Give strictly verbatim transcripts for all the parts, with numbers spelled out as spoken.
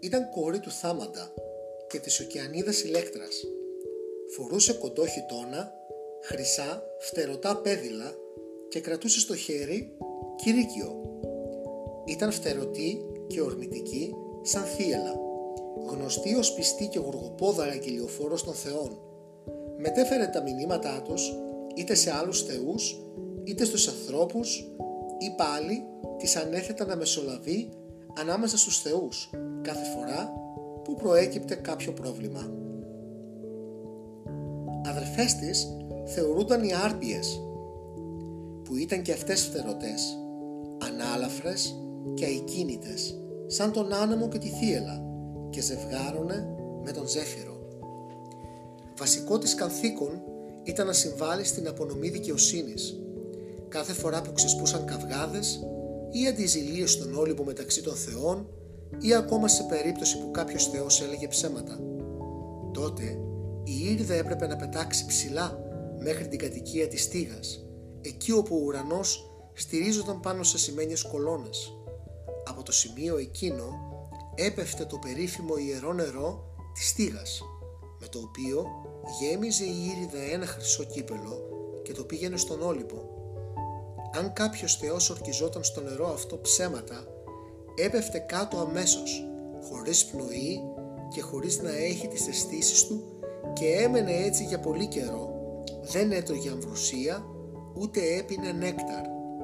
ήταν κόρη του Θάμαντα και της Οκεανίδας Ηλέκτρας. Φορούσε κοντό χιτώνα, χρυσά, φτερωτά πέδιλα και κρατούσε στο χέρι κηρύκιο. Ήταν φτερωτή και ορμητική σαν θύελλα, γνωστή ως πιστή και γοργοπόδαρα αγγελιοφόρος των θεών. Μετέφερε τα μηνύματά τους είτε σε άλλους θεούς, είτε στους ανθρώπους, ή πάλι της ανέθετα να μεσολαβεί ανάμεσα στους θεούς κάθε φορά που προέκυπτε κάποιο πρόβλημα. Αδερφές της θεωρούνταν οι Άρπιες, που ήταν και αυτές φτερωτές, ανάλαφρες και αικίνητες, σαν τον άνεμο και τη θύελλα, και ζευγάρωνε με τον Ζέφυρο. Βασικό της καθήκον ήταν να συμβάλλει στην απονομή δικαιοσύνης, κάθε φορά που ξεσπούσαν καυγάδες ή αντιζηλίες στον Όλυμπο μεταξύ των θεών, ή ακόμα σε περίπτωση που κάποιος θεός έλεγε ψέματα. Τότε η Ήριδα έπρεπε να πετάξει ψηλά μέχρι την κατοικία της Στίγας, εκεί όπου ο ουρανός στηρίζονταν πάνω σε σημαίνιες κολόνες. Από το σημείο εκείνο έπεφτε το περίφημο ιερό νερό της Στίγας, με το οποίο γέμιζε η Ήριδα ένα χρυσό κύπελο και το πήγαινε στον Όλυμπο. Αν κάποιος θεός ορκιζόταν στο νερό αυτό ψέματα, έπεφτε κάτω αμέσως, χωρίς πνοή και χωρίς να έχει τις αισθήσεις του, και έμενε έτσι για πολύ καιρό. Δεν έτρωγε αμβροσία, ούτε έπινε νέκταρ.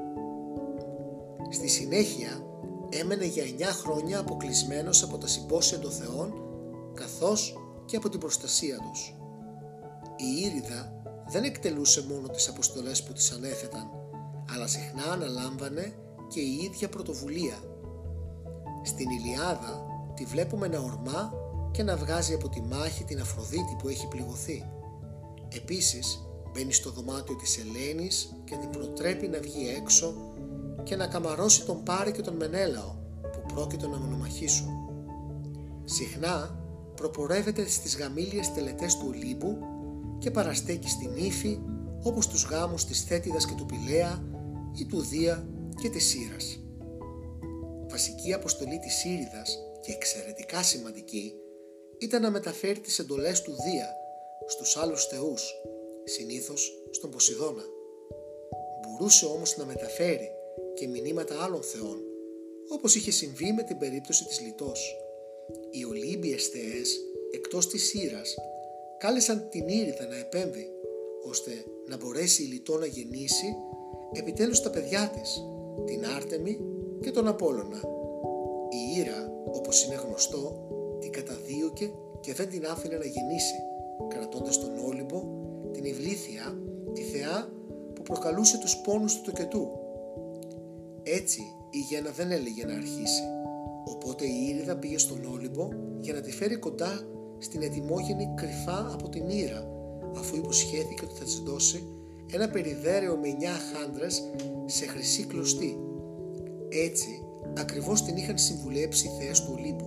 Στη συνέχεια έμενε για εννιά χρόνια αποκλεισμένος από τα συμπόσια των θεών, καθώς και από την προστασία τους. Η Ήριδα δεν εκτελούσε μόνο τις αποστολές που της ανέθεταν, αλλά συχνά αναλάμβανε και η ίδια πρωτοβουλία. Στην Ηλιάδα τη βλέπουμε να ορμά και να βγάζει από τη μάχη την Αφροδίτη που έχει πληγωθεί. Επίσης μπαίνει στο δωμάτιο της Ελένης και την προτρέπει να βγει έξω και να καμαρώσει τον Πάρη και τον Μενέλαο που πρόκειτο να μονομαχήσουν. Συχνά προπορεύεται στις γαμήλιες τελετές του Ολύμπου και παραστέκει στην Ήφη, όπως τους γάμους της Θέτιδας και του Πηλαία ή του Δία και της Σύρας. Βασική αποστολή της Ήριδας και εξαιρετικά σημαντική ήταν να μεταφέρει τις εντολές του Δία στους άλλους θεούς, συνήθως στον Ποσειδώνα. Μπορούσε όμως να μεταφέρει και μηνύματα άλλων θεών, όπως είχε συμβεί με την περίπτωση της Λιτός. Οι Ολύμπιες θεές, εκτός της Σύρας, κάλεσαν την Ήριδα να επέμβει, ώστε να μπορέσει η Λιτό να γεννήσει επιτέλους τα παιδιά της, την Άρτεμη και τον Απόλλωνα. Η Ήρα, όπως είναι γνωστό, την καταδίωκε και δεν την άφηνε να γεννήσει, κρατώντας τον Όλυμπο, την Ευλήθεια, τη θεά που προκαλούσε τους πόνους του τοκετού. Έτσι η γέννα δεν έλεγε να αρχίσει, οπότε η Ήριδα πήγε στον Όλυμπο για να τη φέρει κοντά στην ετοιμόγενη κρυφά από την Ήρα, αφού υποσχέθηκε ότι θα της δώσει ένα περιδέρεο με εννιά χάντρες σε χρυσή κλωστή. Έτσι ακριβώς την είχαν συμβουλέψει οι θεές του Ολύμπου.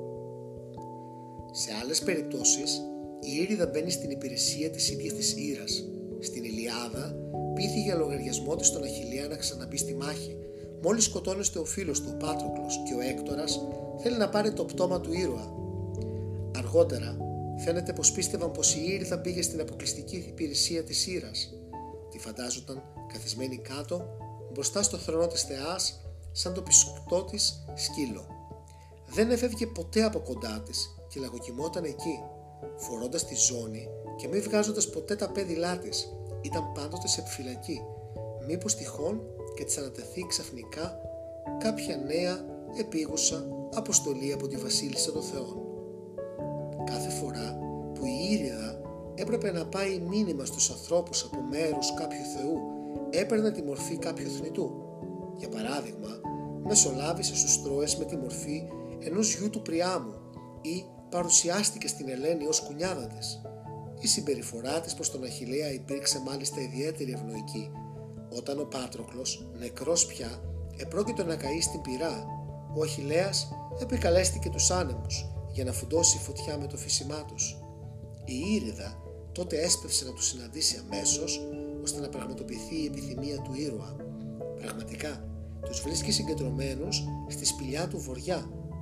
Σε άλλες περιπτώσεις η Ήριδα μπαίνει στην υπηρεσία της ίδιας της Ήρας. Στην Ηλιάδα πείθει για λογαριασμό της τον Αχιλλέα να ξαναμπεί στη μάχη, μόλις σκοτώνεστε ο φίλος του, ο Πάτροκλος, και ο Έκτορας θέλει να πάρει το πτώμα του ήρωα. Αργότερα φαίνεται πως πίστευαν πως η Ήριδα πήγε στην αποκλειστική υπηρεσία της Ήρας. Τη φαντάζονταν καθισμένη κάτω μπροστά στο θρόνο της θεάς, σαν το πιστό της σκύλο. Δεν έφευγε ποτέ από κοντά της και λαγοκοιμόταν εκεί, φορώντας τη ζώνη και μη βγάζοντας ποτέ τα πέδιλά της. Ήταν πάντοτε σε επιφυλακή, μήπως τυχόν και της ανατεθεί ξαφνικά κάποια νέα επίγουσα αποστολή από τη βασίλισσα των θεών. Κάθε φορά που η Ήριδα έπρεπε να πάει μήνυμα στους ανθρώπους από μέρους κάποιου θεού, έπαιρνε τη μορφή κάποιου θνητού. Για παράδειγμα, μεσολάβησε στους Τρώες με τη μορφή ενός γιου του Πριάμου ή παρουσιάστηκε στην Ελένη ως κουνιάδα της. Η συμπεριφορά της προς τον Αχιλλέα υπήρξε μάλιστα ιδιαίτερη ευνοϊκή. Όταν ο Πάτροκλος, νεκρός πια, επρόκειτο να καεί στην πυρά, ο Αχιλλέας επικαλέστηκε τους άνεμους για να φουντώσει φωτιά με το φύσιμά τους. Η Ήριδα τότε έσπευσε να τους συναντήσει αμέσως, ώστε να πραγματοποιηθεί η επιθυμία του ήρωα. Πραγματικά, τους βρίσκει συγκεντρωμένους στη σπηλιά του βοριά,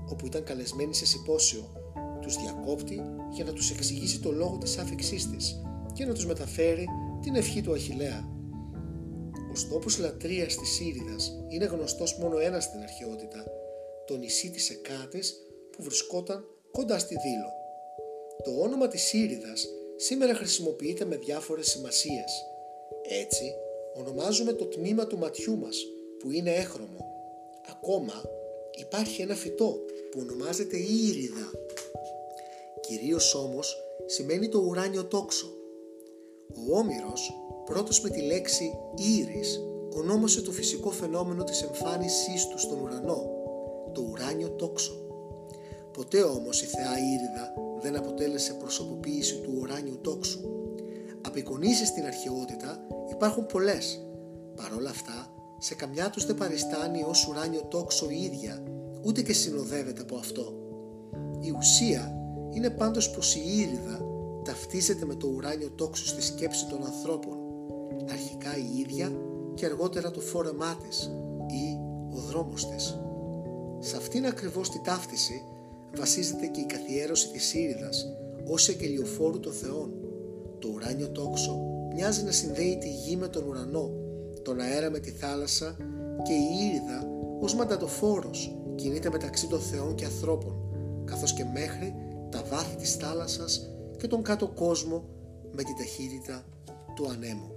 όπου ήταν καλεσμένη σε συμπόσιο, τους διακόπτει για να τους εξηγήσει το λόγο της άφιξής της και να τους μεταφέρει την ευχή του Αχιλλέα. Ο τόπος λατρείας της Ήριδας είναι γνωστός μόνο ένα στην αρχαιότητα, το νησί της Εκάτης που βρισκόταν κοντά στη Δήλο. Το όνομα της Ήριδας σήμερα χρησιμοποιείται με διάφορες σημασίες. Έτσι, ονομάζουμε το τμήμα του ματιού μας που είναι έχρωμο. Ακόμα υπάρχει ένα φυτό που ονομάζεται Ήριδα. Κυρίως όμως σημαίνει το ουράνιο τόξο. Ο Όμηρος, πρώτος με τη λέξη Ήρης, ονόμασε το φυσικό φαινόμενο της εμφάνισής του στον ουρανό, το ουράνιο τόξο. Ποτέ όμως η θεά Ήριδα δεν αποτέλεσε προσωποποίηση του ουράνιου τόξου. Απεικονίσεις στην αρχαιότητα υπάρχουν πολλές. Παρ' όλα αυτά, σε καμιά τους δεν παριστάνει ως ουράνιο τόξο η ίδια, ούτε και συνοδεύεται από αυτό. Η ουσία είναι πάντως πως η Ήριδα ταυτίζεται με το ουράνιο τόξο στη σκέψη των ανθρώπων, αρχικά η ίδια και αργότερα το φόρεμά της ή ο δρόμος της. Σε αυτήν ακριβώς τη ταύτιση βασίζεται και η καθιέρωση της Ήριδας ως εκελιοφόρου των θεών. Το ουράνιο τόξο μοιάζει να συνδέει τη γη με τον ουρανό, τον αέρα με τη θάλασσα και η Ήριδα ως μαντατοφόρος κινείται μεταξύ των θεών και ανθρώπων, καθώς και μέχρι τα βάθη της θάλασσας και τον κάτω κόσμο με την ταχύτητα του ανέμου.